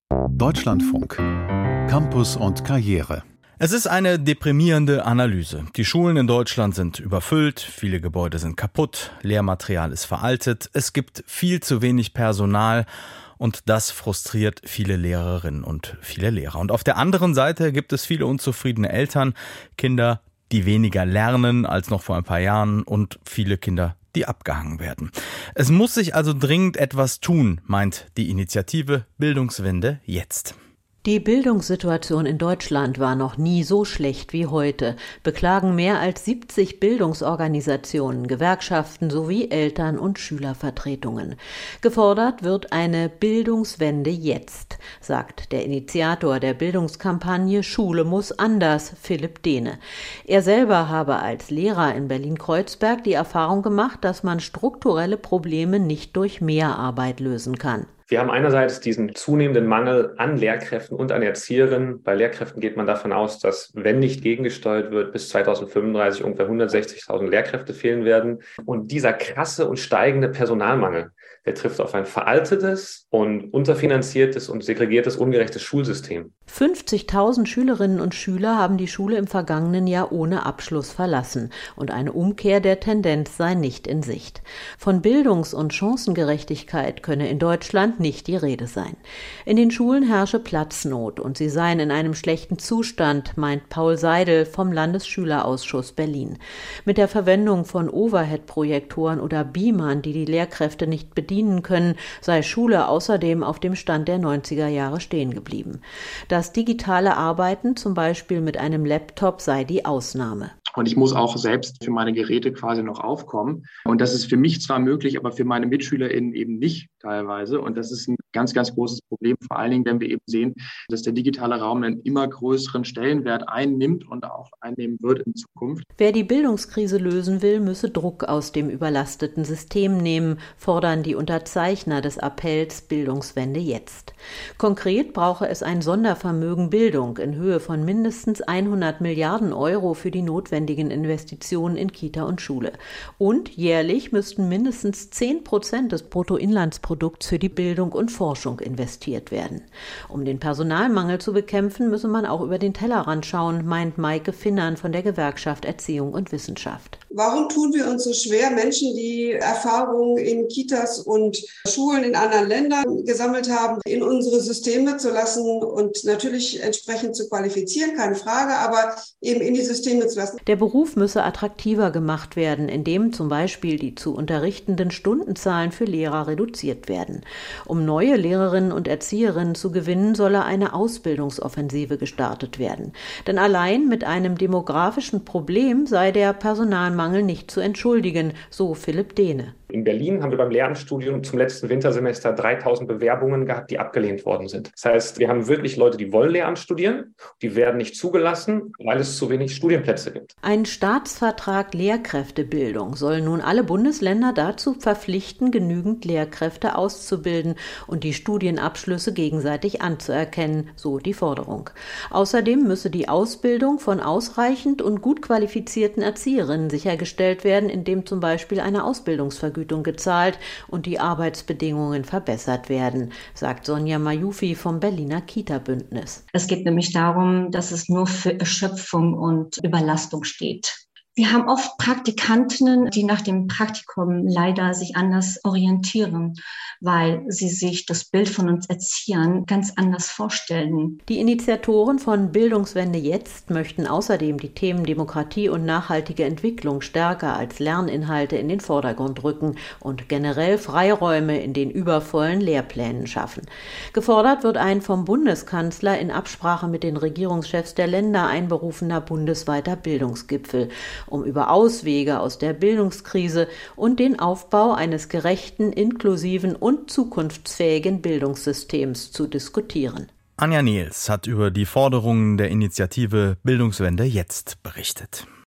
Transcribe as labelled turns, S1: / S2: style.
S1: Deutschlandfunk. Campus und Karriere.
S2: Es ist eine deprimierende Analyse. Die Schulen in Deutschland sind überfüllt, viele Gebäude sind kaputt, Lehrmaterial ist veraltet, es gibt viel zu wenig Personal und das frustriert viele Lehrerinnen und viele Lehrer. Und auf der anderen Seite gibt es viele unzufriedene Eltern, Kinder, die weniger lernen als noch vor ein paar Jahren und viele Kinder, die abgehangen werden. Es muss sich also dringend etwas tun, meint die Initiative Bildungswende jetzt.
S3: Die Bildungssituation in Deutschland war noch nie so schlecht wie heute, beklagen mehr als 70 Bildungsorganisationen, Gewerkschaften sowie Eltern- und Schülervertretungen. Gefordert wird eine Bildungswende jetzt, sagt der Initiator der Bildungskampagne Schule muss anders, Philipp Dehne. Er selber habe als Lehrer in Berlin-Kreuzberg die Erfahrung gemacht, dass man strukturelle Probleme nicht durch Mehrarbeit lösen kann.
S4: Wir haben einerseits diesen zunehmenden Mangel an Lehrkräften und an Erzieherinnen. Bei Lehrkräften geht man davon aus, dass, wenn nicht gegengesteuert wird, bis 2035 ungefähr 160.000 Lehrkräfte fehlen werden. Und dieser krasse und steigende Personalmangel, der trifft auf ein veraltetes und unterfinanziertes und segregiertes, ungerechtes Schulsystem.
S3: 50.000 Schülerinnen und Schüler haben die Schule im vergangenen Jahr ohne Abschluss verlassen und eine Umkehr der Tendenz sei nicht in Sicht. Von Bildungs- und Chancengerechtigkeit könne in Deutschland nicht die Rede sein. In den Schulen herrsche Platznot und sie seien in einem schlechten Zustand, meint Paul Seidel vom Landesschülerausschuss Berlin. Mit der Verwendung von Overhead-Projektoren oder Beamern, die die Lehrkräfte nicht bedienen können, sei Schule außerdem auf dem Stand der 90er Jahre stehen geblieben. Das digitale Arbeiten, zum Beispiel mit einem Laptop, sei die Ausnahme.
S5: Und ich muss auch selbst für meine Geräte quasi noch aufkommen. Und das ist für mich zwar möglich, aber für meine MitschülerInnen eben nicht teilweise. Und das ist ein ganz, ganz großes Problem, vor allen Dingen, wenn wir eben sehen, dass der digitale Raum einen immer größeren Stellenwert einnimmt und auch einnehmen wird in Zukunft.
S3: Wer die Bildungskrise lösen will, müsse Druck aus dem überlasteten System nehmen, fordern die Unterzeichner des Appells Bildungswende jetzt. Konkret brauche es ein Sondervermögen Bildung in Höhe von mindestens 100 Milliarden Euro für die notwendigen Investitionen in Kita und Schule. Und jährlich müssten mindestens 10% des Bruttoinlandsprodukts für die Bildung und Forschung investiert werden. Um den Personalmangel zu bekämpfen, müsse man auch über den Tellerrand schauen, meint Maike Finnern von der Gewerkschaft Erziehung und Wissenschaft.
S6: Warum tun wir uns so schwer, Menschen, die Erfahrungen in Kitas und Schulen in anderen Ländern gesammelt haben, in unsere Systeme zu lassen und natürlich entsprechend zu qualifizieren, keine Frage, aber eben in die Systeme zu lassen?
S3: Der Beruf müsse attraktiver gemacht werden, indem zum Beispiel die zu unterrichtenden Stundenzahlen für Lehrer reduziert werden. Um neue Lehrerinnen und Erzieherinnen zu gewinnen, solle eine Ausbildungsoffensive gestartet werden. Denn allein mit einem demografischen Problem sei der Personalmangel nicht zu entschuldigen, so Philipp Dehne.
S4: In Berlin haben wir beim Lehramtsstudium zum letzten Wintersemester 3.000 Bewerbungen gehabt, die abgelehnt worden sind. Das heißt, wir haben wirklich Leute, die wollen Lehramt studieren, die werden nicht zugelassen, weil es zu wenig Studienplätze gibt.
S3: Ein Staatsvertrag Lehrkräftebildung soll nun alle Bundesländer dazu verpflichten, genügend Lehrkräfte auszubilden und die Studienabschlüsse gegenseitig anzuerkennen, so die Forderung. Außerdem müsse die Ausbildung von ausreichend und gut qualifizierten Erzieherinnen sichergestellt werden, indem zum Beispiel eine Ausbildungsvergütung gezahlt und die Arbeitsbedingungen verbessert werden, sagt Sonja Majufi vom Berliner Kita-Bündnis.
S7: Es geht nämlich darum, dass es nur für Erschöpfung und Überlastung steht. Wir haben oft Praktikantinnen, die nach dem Praktikum leider sich anders orientieren, weil sie sich das Bild von uns Erziehern ganz anders vorstellen.
S3: Die Initiatoren von Bildungswende jetzt möchten außerdem die Themen Demokratie und nachhaltige Entwicklung stärker als Lerninhalte in den Vordergrund rücken und generell Freiräume in den übervollen Lehrplänen schaffen. Gefordert wird ein vom Bundeskanzler in Absprache mit den Regierungschefs der Länder einberufener bundesweiter Bildungsgipfel, um über Auswege aus der Bildungskrise und den Aufbau eines gerechten, inklusiven und zukunftsfähigen Bildungssystems zu diskutieren.
S2: Anja Nehls hat über die Forderungen der Initiative Bildungswende jetzt berichtet.